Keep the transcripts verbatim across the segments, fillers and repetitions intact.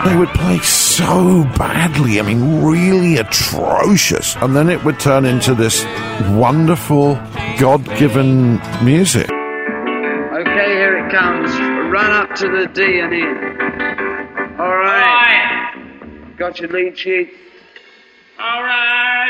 They would play so badly, I mean, really atrocious. And then it would turn into this wonderful, God-given music. Okay, here it comes. Run up to the D and E. All right. All right. Got your lead sheet? All right.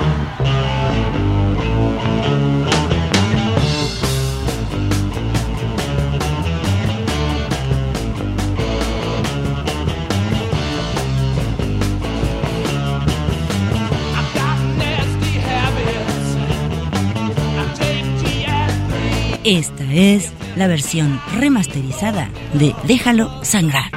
Esta es la versión remasterizada de Déjalo Sangrar.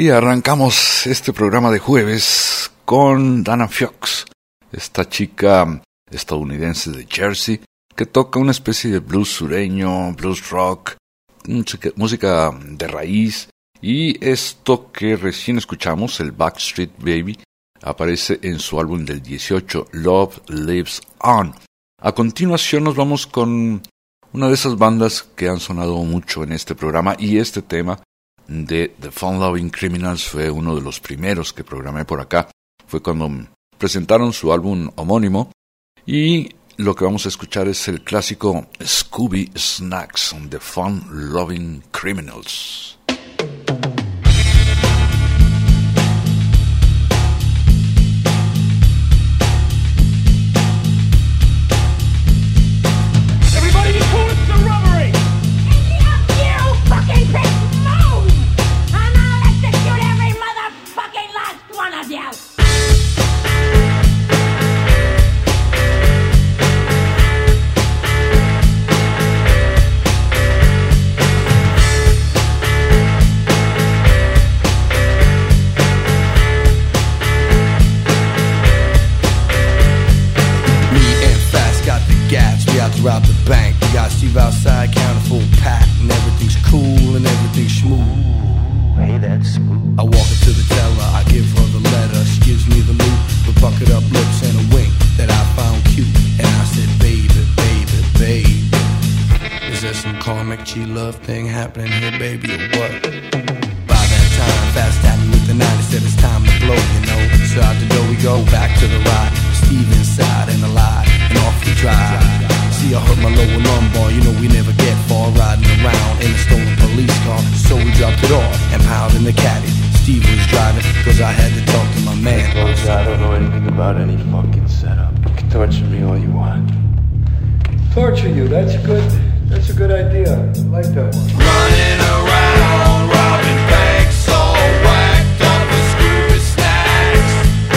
Y arrancamos este programa de jueves con Dana Fuchs, esta chica estadounidense de Jersey que toca una especie de blues sureño, blues rock, música, música de raíz. Y esto que recién escuchamos, el Backstreet Baby, aparece en su álbum del dieciocho, Love Lives On. A continuación nos vamos con una de esas bandas que han sonado mucho en este programa, y este tema de The Fun Loving Criminals fue uno de los primeros que programé por acá. Fue cuando presentaron su álbum homónimo, y lo que vamos a escuchar es el clásico Scooby Snacks, The Fun Loving Criminals. Rob the bank, we got Steve outside, counting full pack, and everything's cool and everything's smooth. Hey, that's smooth. I walk up to the teller, I give her the letter. She gives me the loot with bucket up lips and a wink that I found cute. And I said, baby, baby, baby, is there some karmic G-love thing happening here, baby, or what? By that time, fast at me with the ninety, said it's time to blow, you know. So out the door we go, back to the ride. Steve inside and alive, and off we drive. See, I hurt my lower lumbar, you know we never get far riding around in a stolen police car. So we dropped it off and piled in the caddy. Steve was driving, cause I had to talk to my man. Folks, I don't know anything about any fucking setup. You can torture me all you want. Torture you, that's good, that's a good idea. I like that one. Running around, robbing banks, all whacked up with Scooby Snacks.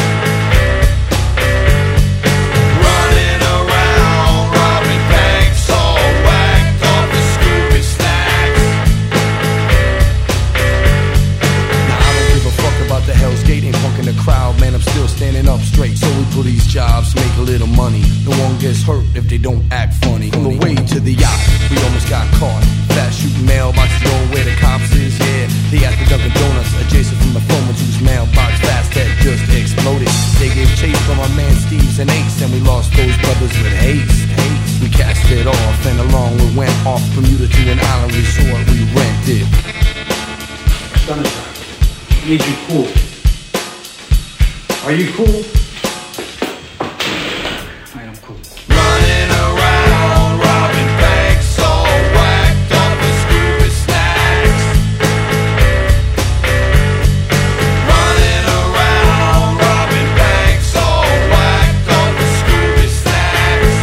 Running around, robbing banks, all whacked up with Scooby Snacks. Now I don't give a fuck about the Hell's Gate, ain't funkin' the crowd, man, I'm still standing up straight. So we pull these jobs, make a little money. No one gets hurt if they don't act funny. On the way to the yacht, we almost got caught. Fast shooting mailboxes, going where the cops is, yeah. They at the Dunkin' Donuts, adjacent from the phone whose mailbox fast had just exploded. They gave chase from our man Steve's and Ace, and we lost those brothers with haste. haste. We cast it off, and along we went off Bermuda to an island resort we rented. Sunshine, I need you cool. Are you cool? I am cool. Running around, robbing banks, all whacked up with Scooby Snacks. Running around, robbing banks, all whacked up with Scooby Snacks.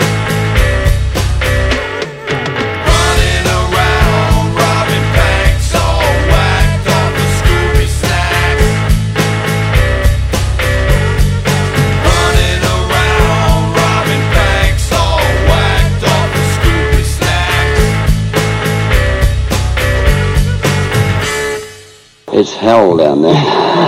Running around, robbing banks, all whacked up with Scooby Snacks. Running around, robbing banks, all whacked up with Scooby Snacks. It's hell down there.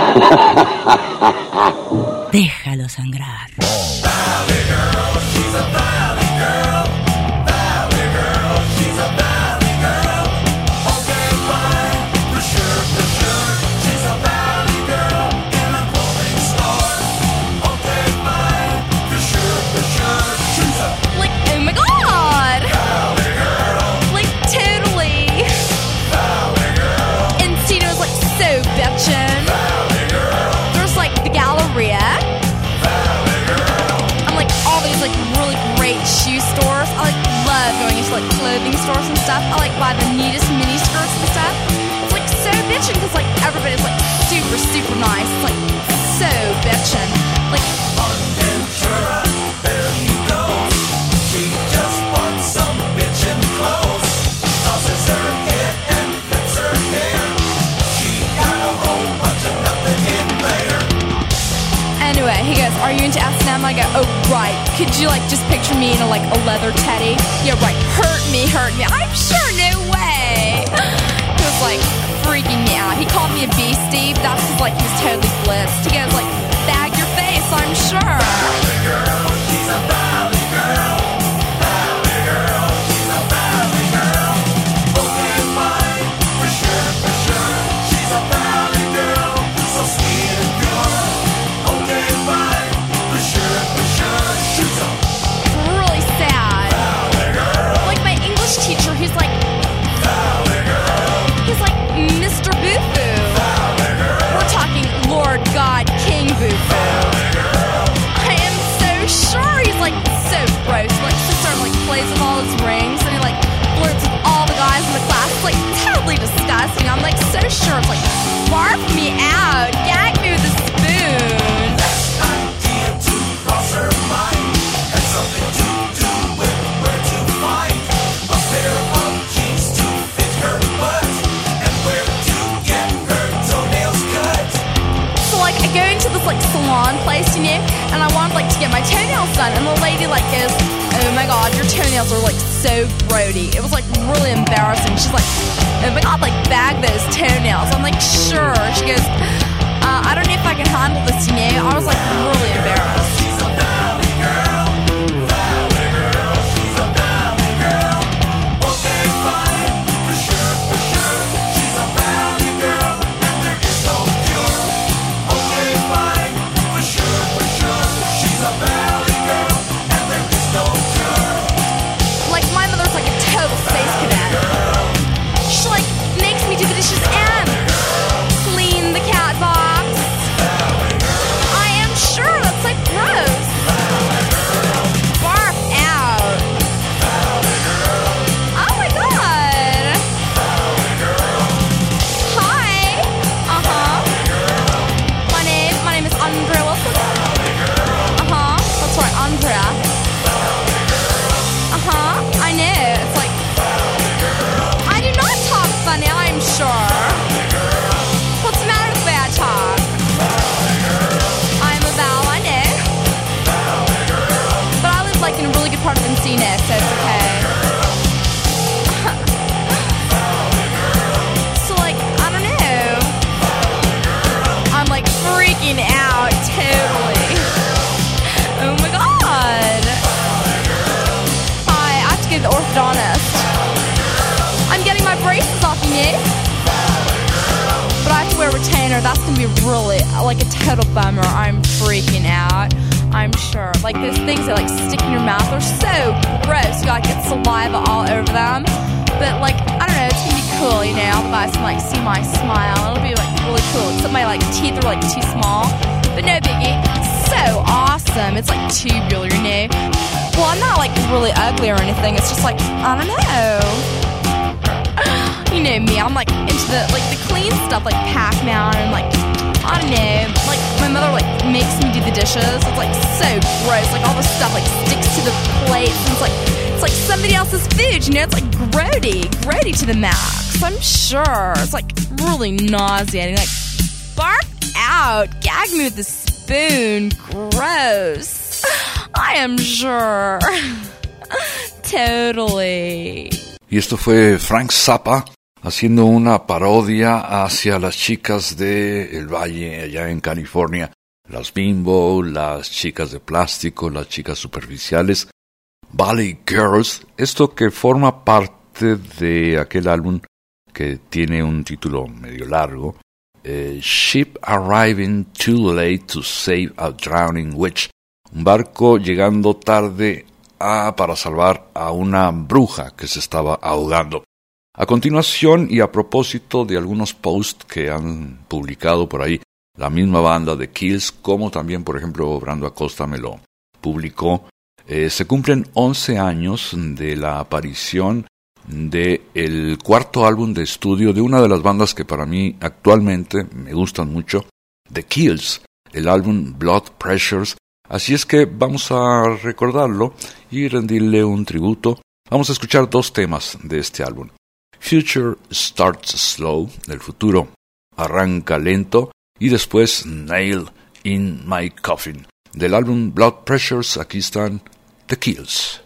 Déjalo sangrar. Valley girl, she's a valley girl. Valley girl, she's a valley girl. Okay, fine, for sure, for sure. She's a valley girl in a clothing store. Okay, fine, for sure, for sure. She's a Like, oh my god! valley girl. Like, totally! Valley girl. And Tino's like so bitchin'. Valley girl. There's like the Galleria. Valley girl. I'm like all these like really great shoe stores. I like love going into like clothing stores and stuff. I like buy the neatest mini skirts and stuff. It's like so bitchin' because like everybody's like super super nice. It's like so bitchin'. Like Ventura, there he goes. She just wants some bitchin' clothes. Tosses her head and flips her hair. She got a whole bunch of nothing in there. anyway, he goes, "Are you into S and M?" I go, "Oh right. Could you like just picture me in a like a leather teddy?" Yeah, right. Hurt me, hurt me. I'm sure, no way. He was like freaking me out. He called me a beastie, but that's just like he was totally blitzed. He goes like, bag your face, I'm sure. Valley girl, she's a valley girl. Valley girl, she's a valley girl. Okay, fine, for sure, for sure. She's a valley girl, so sweet and pure. Okay, fine, for sure, for sure. She's a Really sad. valley girl. Like my English teacher, he's like, Valley girl. he's like Mister Boo-Foo. Valley girl. We're talking Lord God King Boo-Foo. I am so sure he's like so gross. Like sits there and like plays with all his rings and he like flirts with all the guys in the class. It's like totally disgusting. I'm like so sure. It's like barf me out, gag me with a spoon. Idea to cross her mind had something to do with where to find a pair of jeans to fit her butt and where to get her toenails cut. So like I go into this like salon place, you know, and I wanted like to get my toenails done, and the lady like goes, "Oh my god, your toenails are like so grody." It was like really embarrassing. She's like, "Oh my god, like bag those toenails." I'm like, "Sure." She goes, uh, "I don't know if I can handle this," you know. I was like really embarrassed. She's a valley girl, valley girl, she's a valley girl. Okay, fine, for sure, for sure. She's a valley girl, and there is no cure. Okay, fine, for sure, for sure. She's a valley girl, and there is no cure. Like my mother's like a total space cadet. She like makes me do the dishes and clean the cat box. I am sure that's like gross. Barf out. Oh my god. Hi. Uh huh. My name, my name is Andrea Wilson. Uh huh. That's right, Andrea. Uh huh. I know. It's like I do not talk funny. I'm sure. What's the matter with the way I talk? I'm a Val, I know. But I live like in a really good part of Encino, so it's okay. So like, I don't know. I'm like freaking out totally. Oh my god. Hi, I have to go to the orthodontist. I'm getting my braces off, you know? But I have to wear a retainer. That's gonna be really like a total bummer. I'm freaking out. I'm sure. Like those things that like stick in your mouth are so gross. You gotta get saliva all over them. But like, I don't know, it's gonna be cool, you know? All the guys can like see my smile. It'll be like really cool. Except my like teeth are like too small. But no biggie. So awesome. It's like tubular, you know? Well, I'm not like really ugly or anything. It's just like, I don't know. You know me, I'm like into the like the clean stuff, like Pac-Man and like I don't know, like my mother like makes me do the dishes. It's like so gross, like all the stuff like sticks to the plates and it's like it's like somebody else's food, you know, it's like grody, grody to the max. I'm sure it's like really nauseating. Like barf out, gag me with the spoon, gross. I am sure. Totally. Y esto fue Frank Zappa haciendo una parodia hacia las chicas de El Valle, allá en California. Las Bimbo, las chicas de plástico, las chicas superficiales. Valley Girls, esto que forma parte de aquel álbum que tiene un título medio largo. Eh, Ship Arriving Too Late to Save a Drowning Witch. Un barco llegando tarde a, para salvar a una bruja que se estaba ahogando. A continuación, y a propósito de algunos posts que han publicado por ahí, la misma banda de Kills, como también, por ejemplo, Brando Acosta me lo publicó, eh, se cumplen once años de la aparición del cuarto álbum de estudio de una de las bandas que para mí actualmente me gustan mucho, The Kills, el álbum Blood Pressures. Así es que vamos a recordarlo y rendirle un tributo. Vamos a escuchar dos temas de este álbum. Future Starts Slow, el futuro arranca lento, y después Nail in My Coffin. Del álbum Blood Pressures, aquí están The Kills.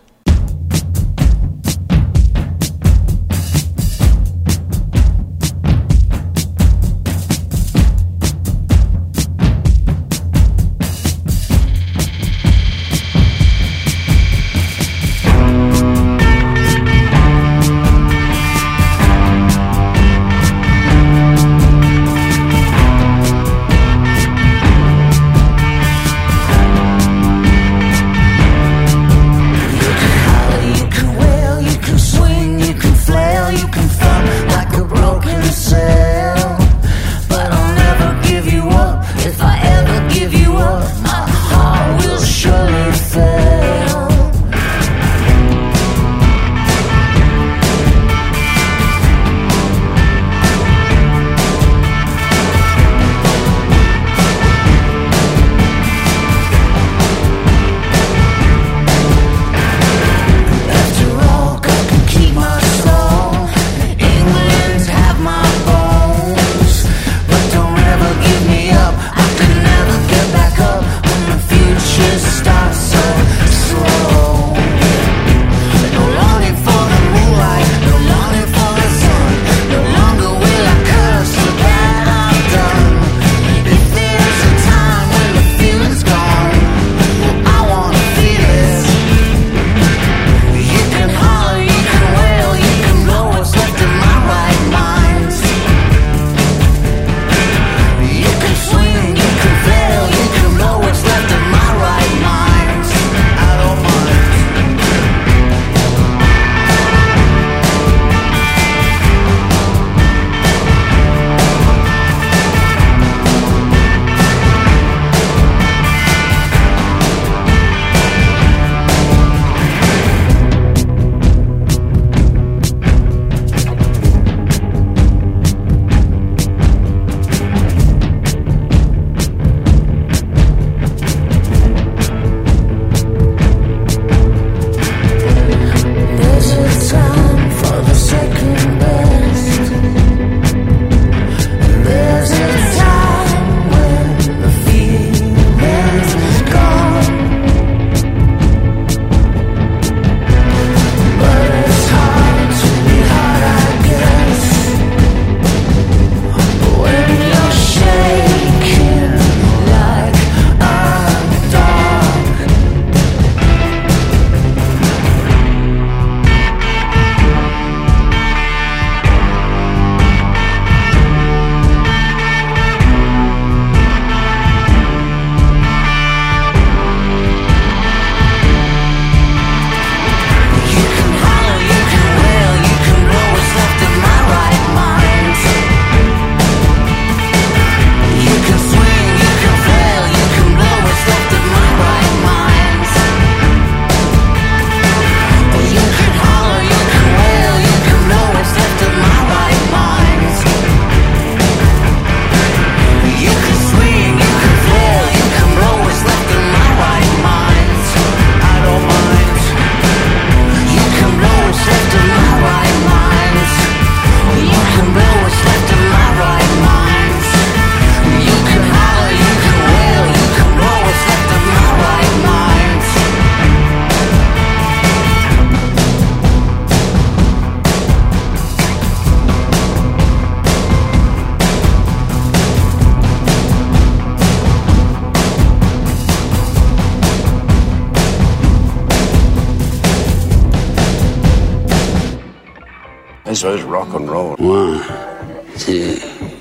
Eso es rock and roll. One, two.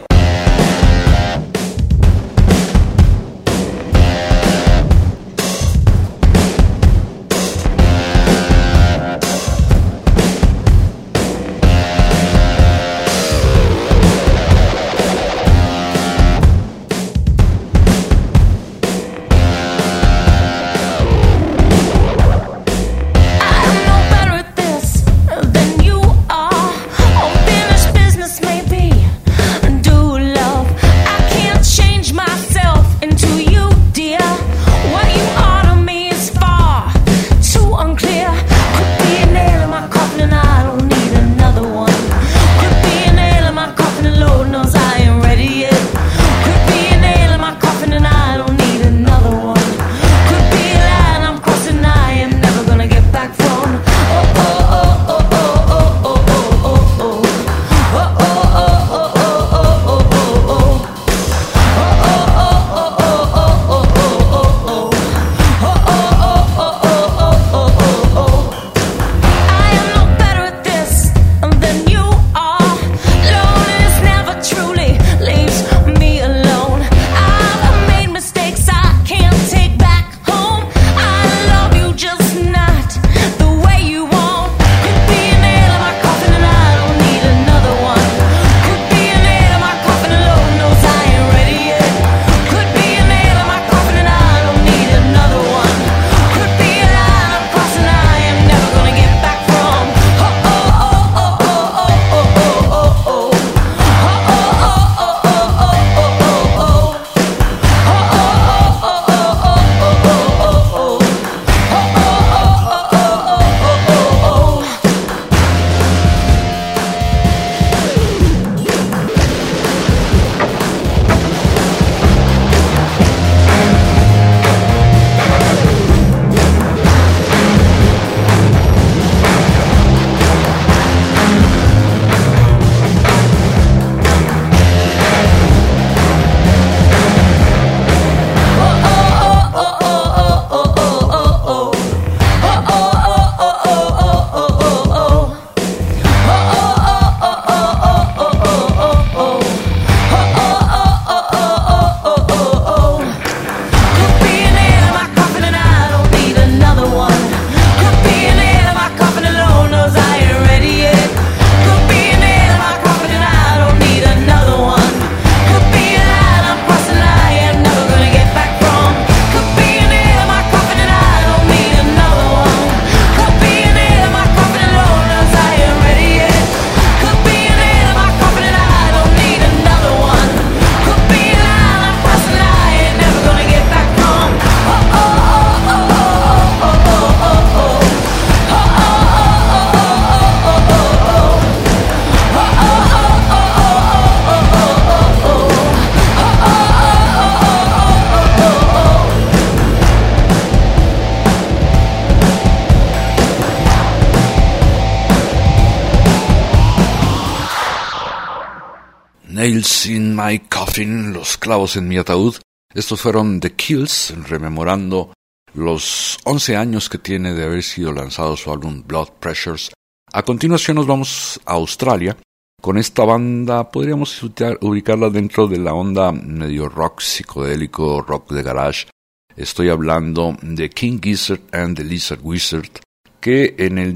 Nails in My Coffin, los clavos en mi ataúd. Estos fueron The Kills, rememorando los once años que tiene de haber sido lanzado su álbum Blood Pressures. A continuación nos vamos a Australia. Con esta banda podríamos ubicarla dentro de la onda medio rock psicodélico, rock de garage. Estoy hablando de King Gizzard and the Lizard Wizard, que en el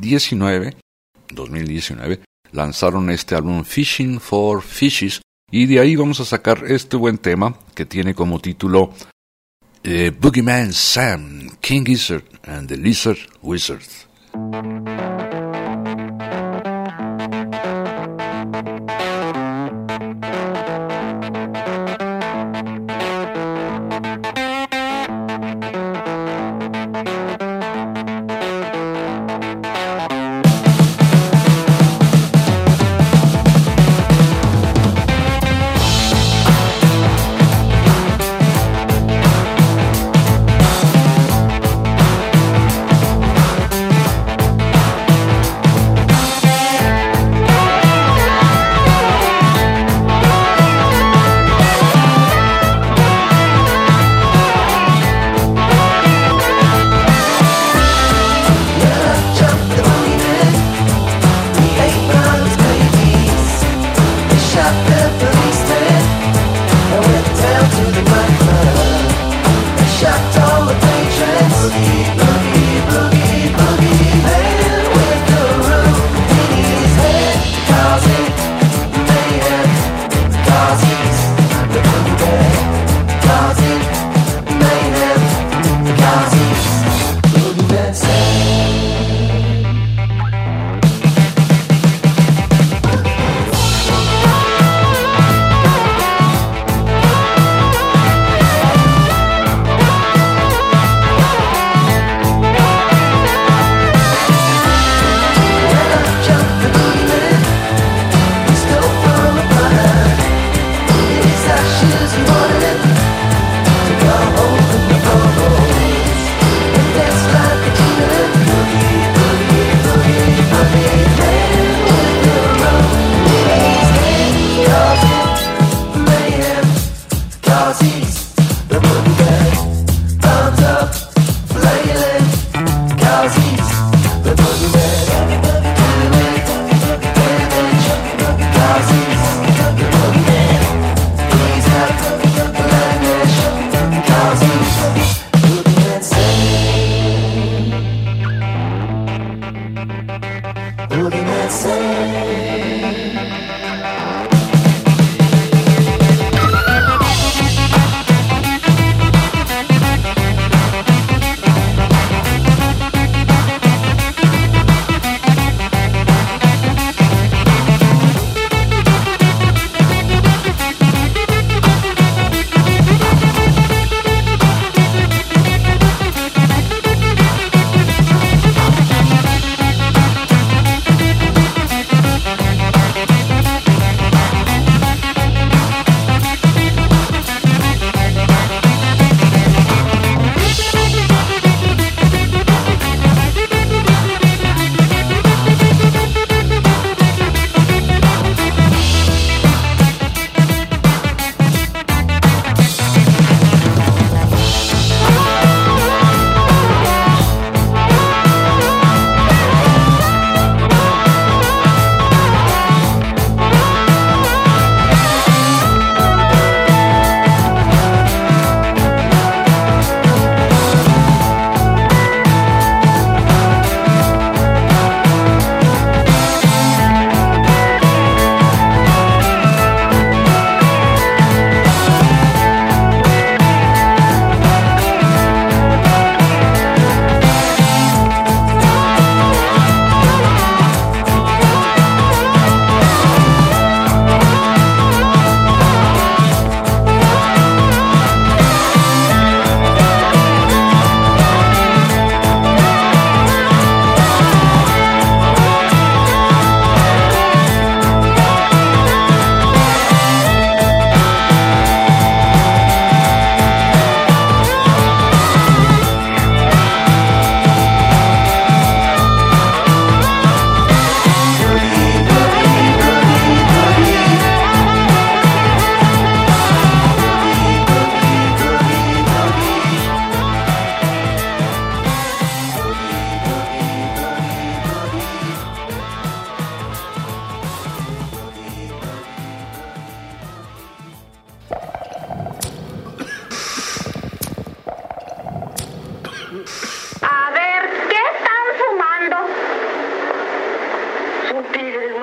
dos mil diecinueve lanzaron este álbum Fishing for Fishes, y de ahí vamos a sacar este buen tema que tiene como título eh, Boogeyman Sam, King Gizzard and the Lizard Wizard. Boogeyman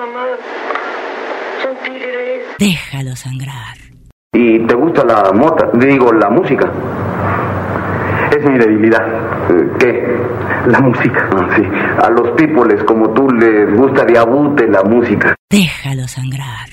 Déjalo sangrar. ¿Y te gusta la mota? Digo, la música. Es mi debilidad. ¿Qué? La música. Ah, sí. A los peoples como tú les gusta de abute la música. Déjalo sangrar.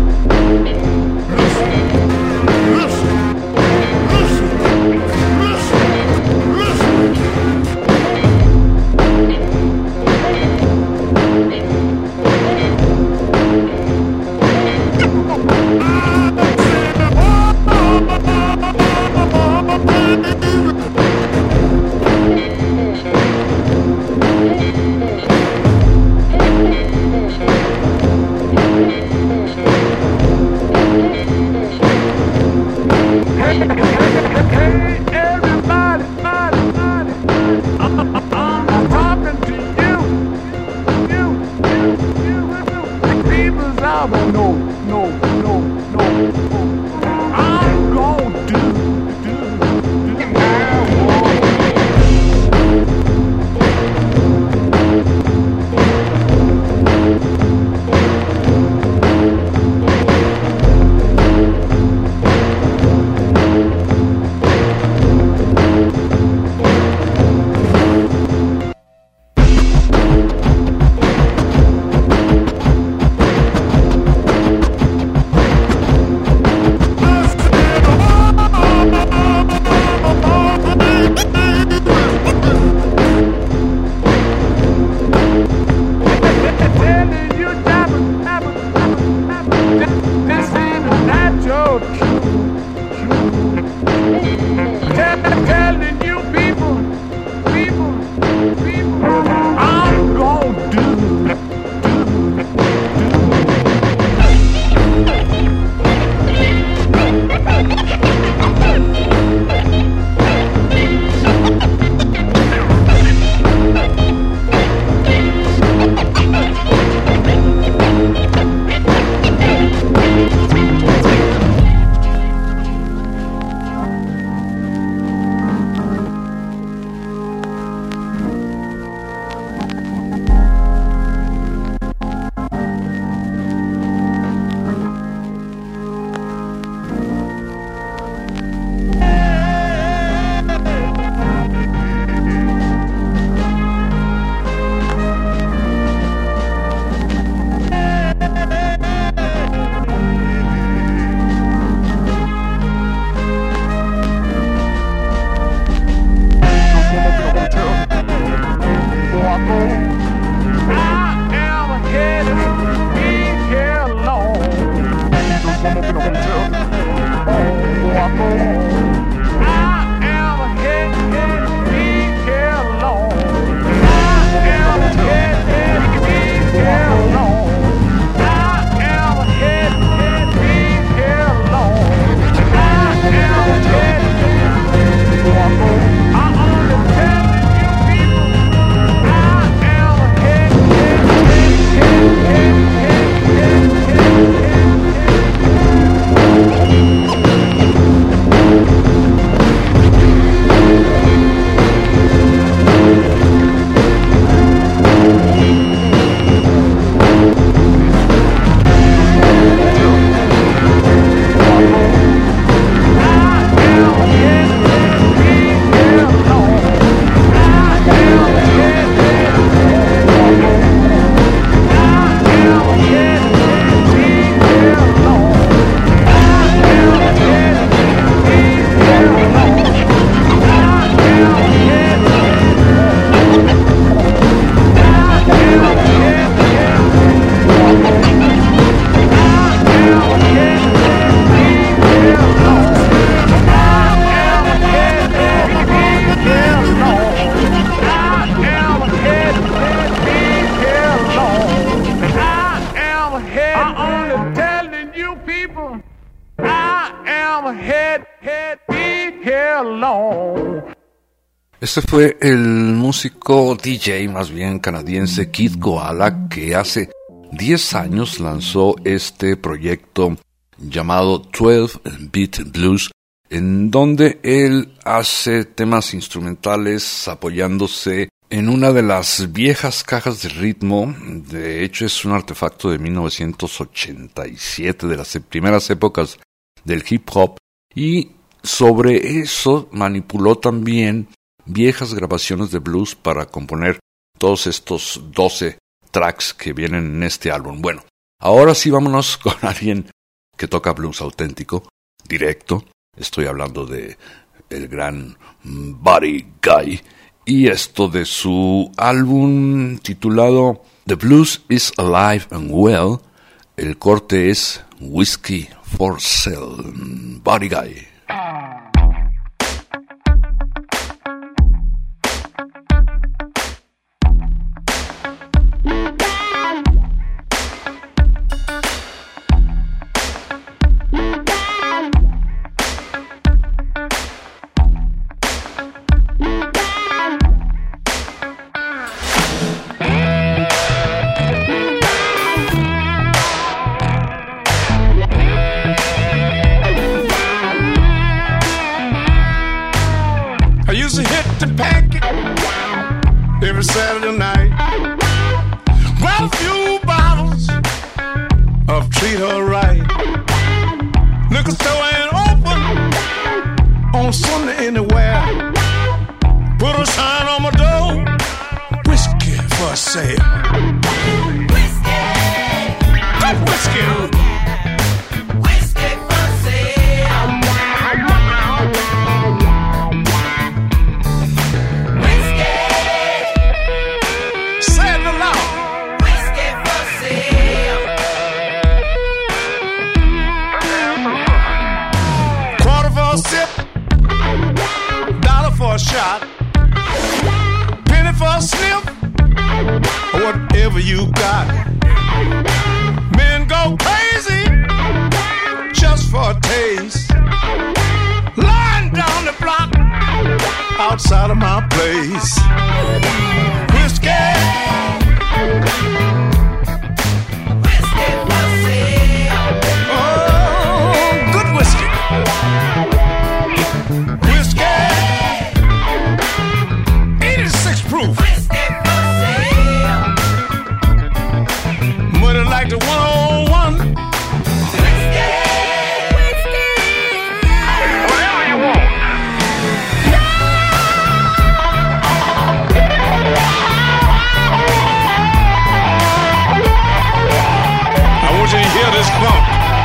Este fue el músico D J, más bien canadiense, Keith Koala, que hace diez años lanzó este proyecto llamado twelve bit Blues, en donde él hace temas instrumentales apoyándose en una de las viejas cajas de ritmo. De hecho, es un artefacto de mil novecientos ochenta y siete, de las primeras épocas del hip hop, y sobre eso manipuló también viejas grabaciones de blues para componer todos estos doce tracks que vienen en este álbum. Bueno, ahora sí vámonos con alguien que toca blues auténtico, directo. Estoy hablando de el gran Buddy Guy, y esto de su álbum titulado The Blues is Alive and Well. El corte es Whiskey for Sale. Buddy Guy. Every Saturday night, grab a few bottles of Treat Her Right. Liquor store ain't open on Sunday anywhere. Put a sign on my door, whiskey for sale. Whiskey, good whiskey. Shot, penny for a sniff, or whatever you got. Men go crazy just for a taste. Lying down the block outside of my place. Whiskey, whiskey for sale. Oh, good whiskey. Money like the one oh one. Whiskey, whiskey. Whatever you want. I want you to hear this funk.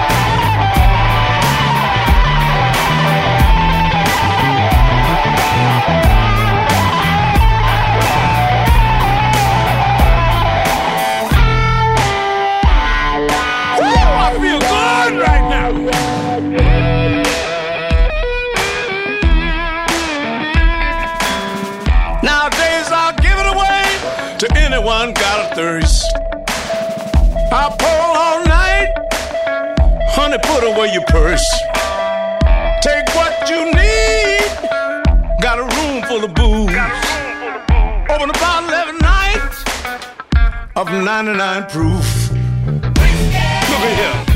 Anyone got a thirst? I pull all night, honey, put away your purse. Take what you need, got a room full of booze. Open a bottle every night of ninety-nine proof. Look at here.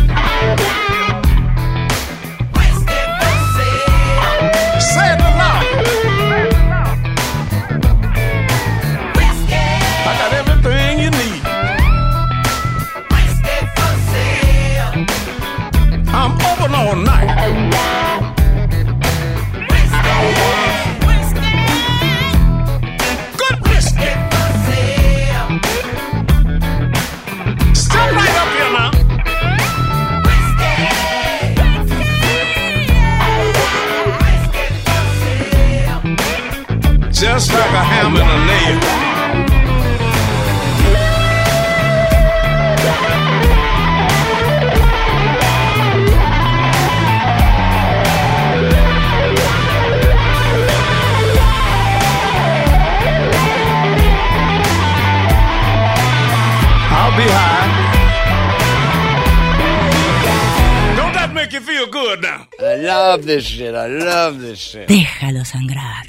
Say it aloud. Everything you need. Whiskey for sale. I'm open all night. Whiskey, whiskey. Good whiskey for sale. Step right up here now. Whiskey, whiskey. Whiskey for sale. Just like a hammer and a nail. Be high. Don't that make you feel good now? I love this shit. I love this shit. Déjalo sangrar.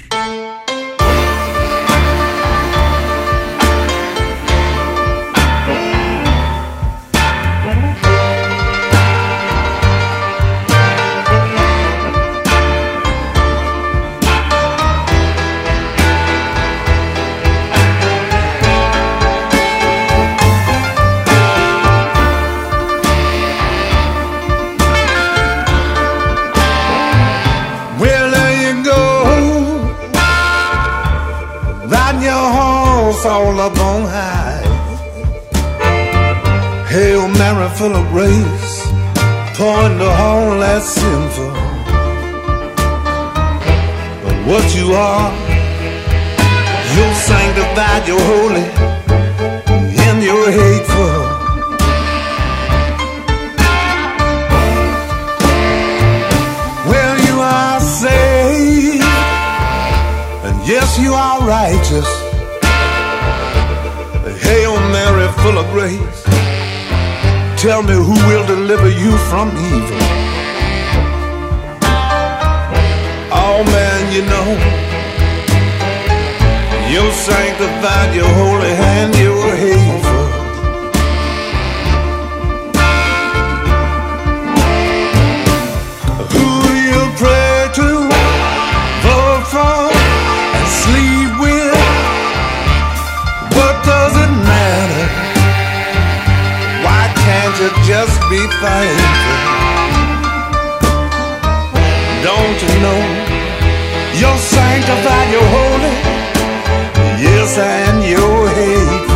full of grace, pouring the whole that's sinful. But what you are, you're sanctified, you're holy, and you're hateful. Well, you are saved, and yes, you are righteous. Hail Mary, full of grace, tell me who will deliver you from evil. Oh man, you know, you're sanctified, you're holy, and you're hateful. Who do you pray to, vote for, and sleep with? What does it matter? Why can't you just be thankful? Don't you know you're sanctified, you're holy, yes, and you're hateful.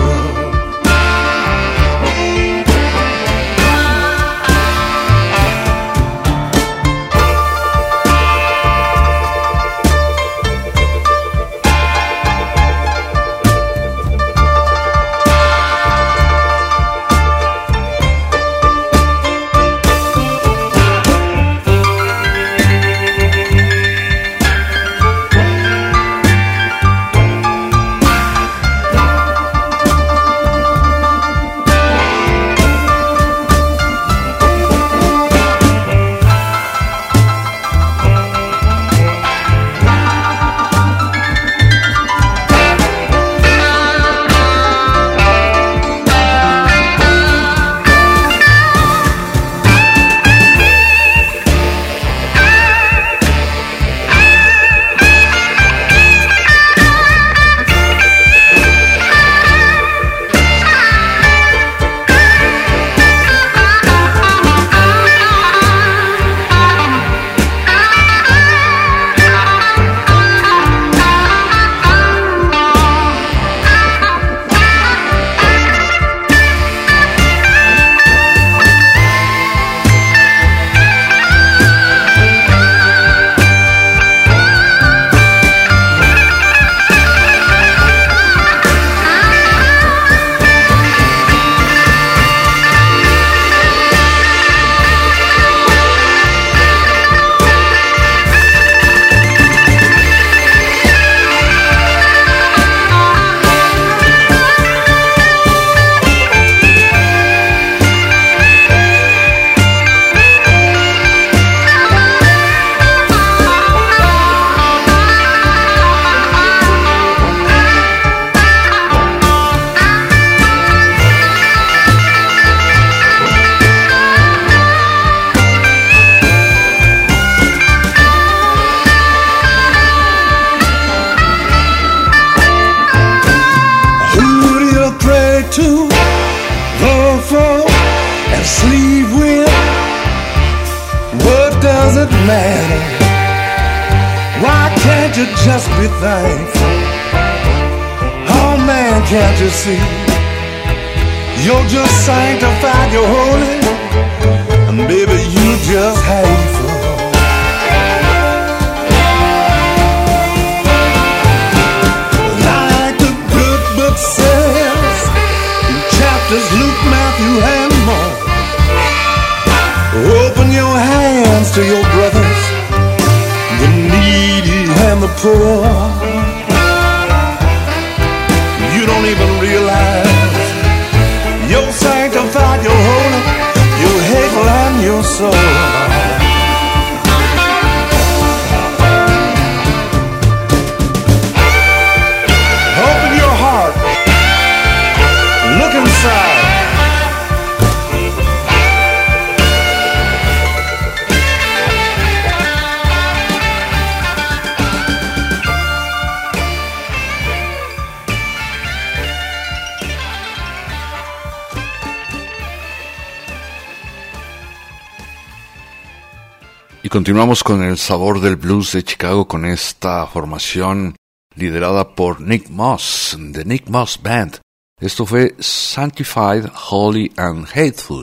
Y continuamos con el sabor del blues de Chicago con esta formación liderada por Nick Moss, The Nick Moss Band. Esto fue Sanctified, Holy and Hateful.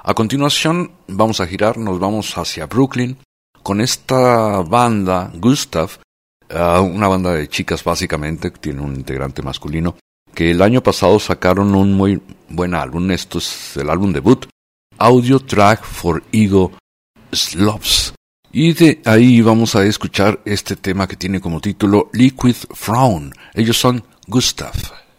A continuación vamos a girar, nos vamos hacia Brooklyn con esta banda, Gustav, uh, una banda de chicas básicamente, que tiene un integrante masculino, que el año pasado sacaron un muy buen álbum. Esto es el álbum debut, Audio Track for Ego Slobs. Y de ahí vamos a escuchar este tema que tiene como título Liquid Frown. Ellos son Gustav.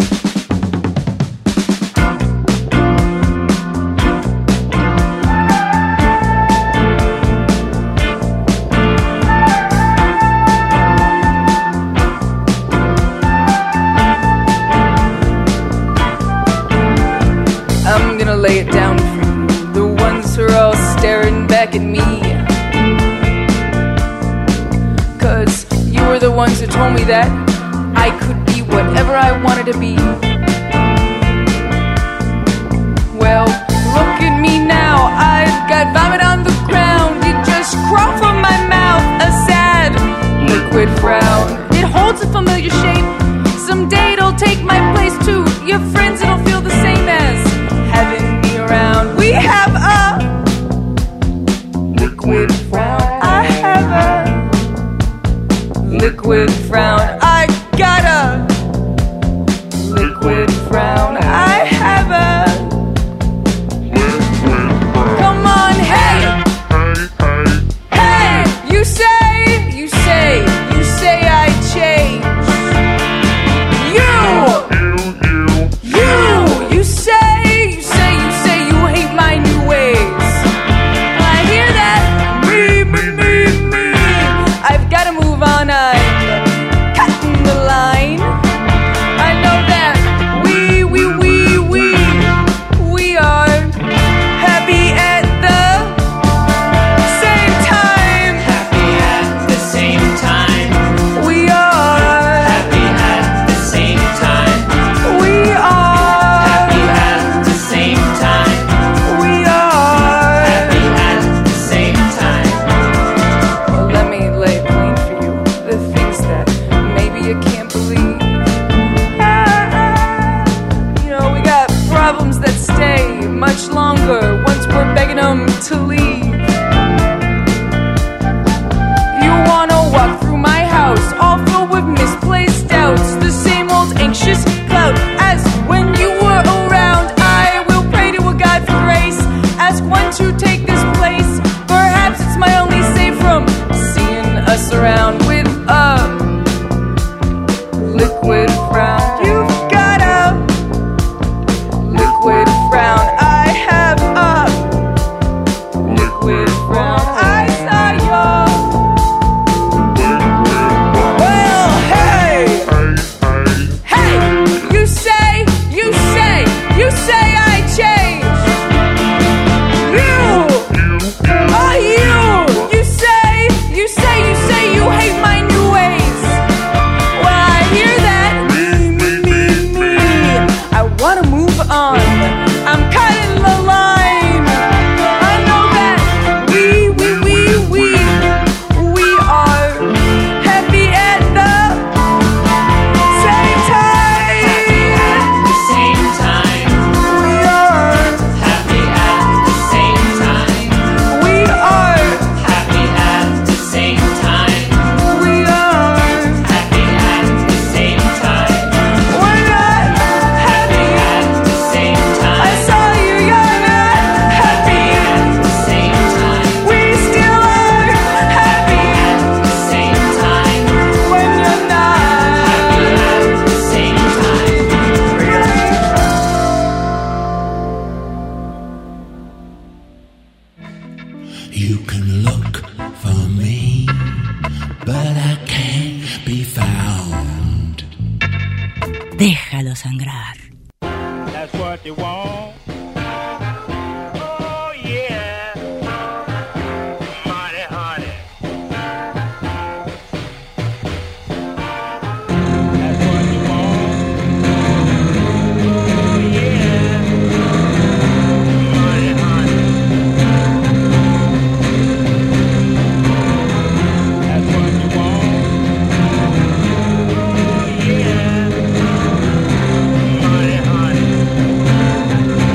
I'm gonna lay it down for you, the ones who are all staring back at me. Cause you were the ones who told me that I could be whatever I wanted to be. Well, look at me now, I've got vomit on the ground. It just crawled from my mouth, a sad liquid frown. It holds a familiar shape, someday it'll take my place too. Your friends, it'll feel the same as having me around. We have a liquid frown. I have a liquid frown. I got a liquid frown. I have a. Come on, hey, hey. You say, you say, you say I change. You, you, you say, you say, you say you hate my new ways. I hear that. Me, me, me, me. I've gotta move on. I'm cutting the line. I know that we, we, we, we, we are happy at the same time. Happy at the same time. We are Happy at the same time. We are Happy at the same time. We are Happy at the same time. Well, let me lay it plain for you, the things that maybe you can't believe. Ah, ah. You know, we got problems that stay much longer once we're begging them to leave. You wanna walk through my house, all filled with misplaced doubts, the same old anxious cloud as when you were around. I will pray to a God for grace, ask one to take this place. Perhaps it's my only save from seeing us around with a liquid frown. You've got a liquid frown. I have a liquid frown. I saw your. Well, hey, hey, you say, you say, you say I change. You, oh you, you say, you say, you say you hate my new ways. Well, I hear that. Me, me, me, me. I wanna move on. I'm cutting the line. I know that we, we, we, we, we are happy at the same time. Happy at the same time. We are Happy at the same time. We are Happy at the same time. We are Happy at the same time. We're not Happy happy. at the same time. I saw you, you're not happy. At the same time. We still are happy At the same time. when you're not. At the same time. You can look for me, but I can't be found. Déjalo sangrar. That's what they want. Oh yeah, mighty honey. That's what they want. Oh yeah, mighty honey. That's what they want. Oh yeah, mighty honey.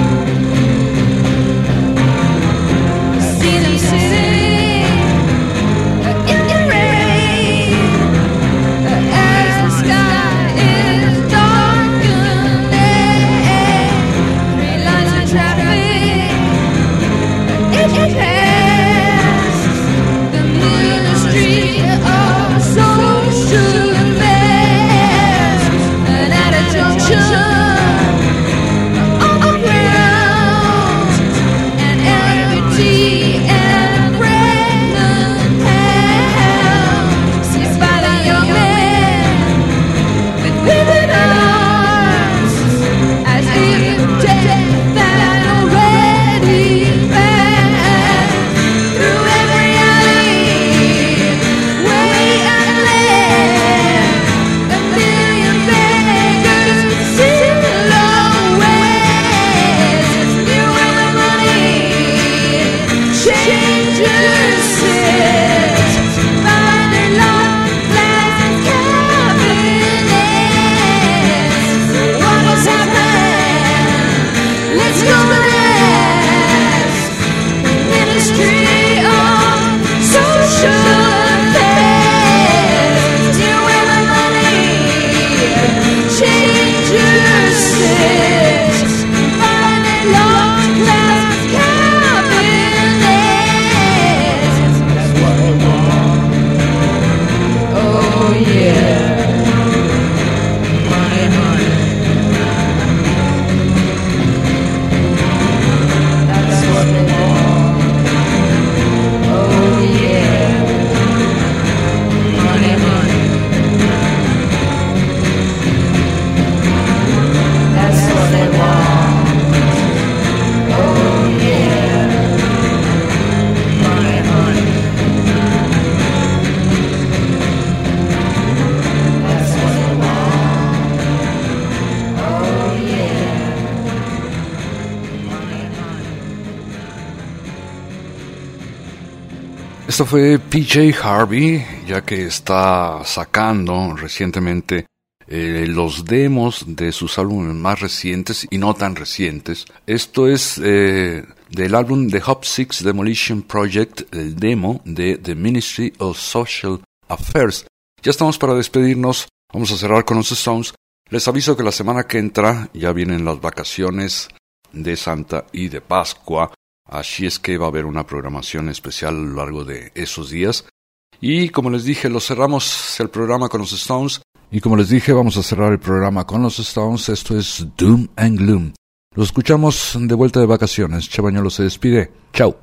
Esto fue P J Harvey, ya que está sacando recientemente eh, los demos de sus álbumes más recientes y no tan recientes. Esto es eh, del álbum The Hop Six Demolition Project, el demo de The Ministry of Social Affairs. Ya estamos para despedirnos, vamos a cerrar con los Stones. Les aviso que la semana que entra ya vienen las vacaciones de Santa y de Pascua, así es que va a haber una programación especial a lo largo de esos días. Y como les dije, lo cerramos el programa con los Stones. Y como les dije, vamos a cerrar el programa con los Stones. Esto es Doom and Gloom. Los escuchamos de vuelta de vacaciones. Chabañolo se despide. Chao.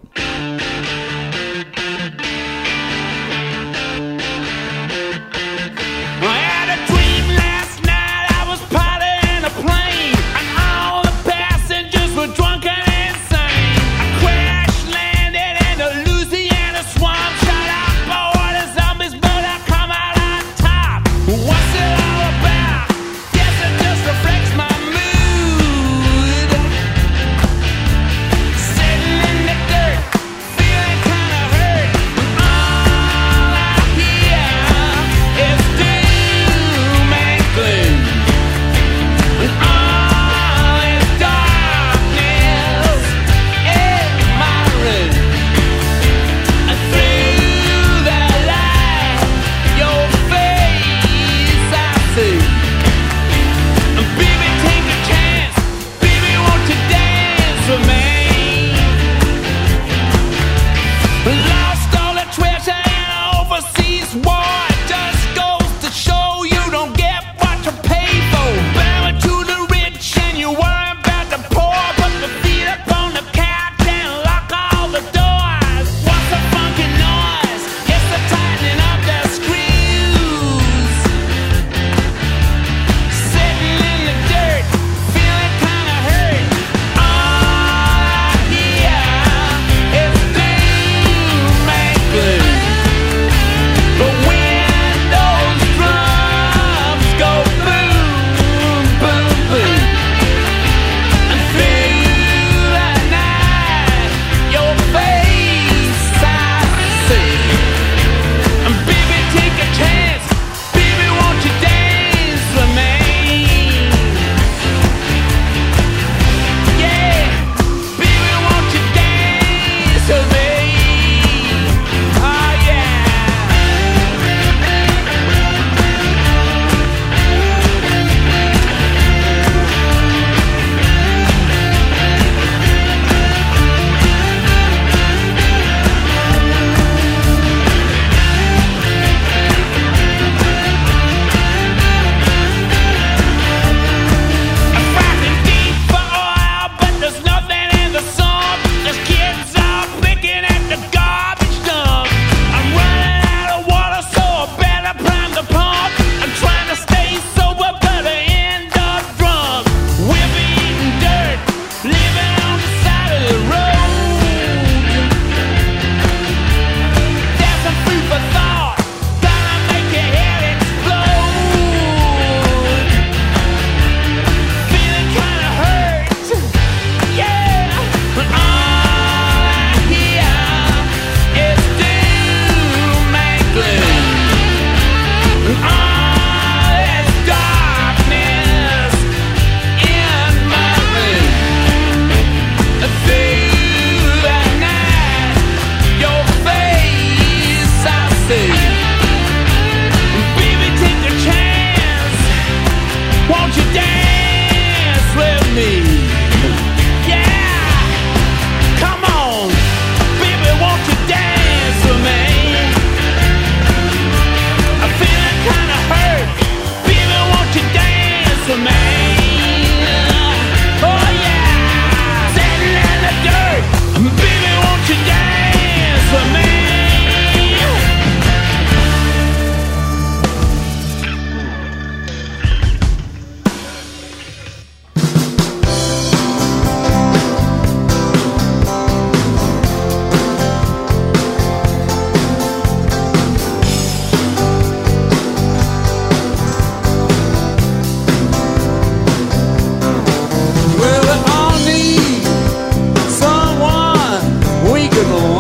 Well, I need someone we can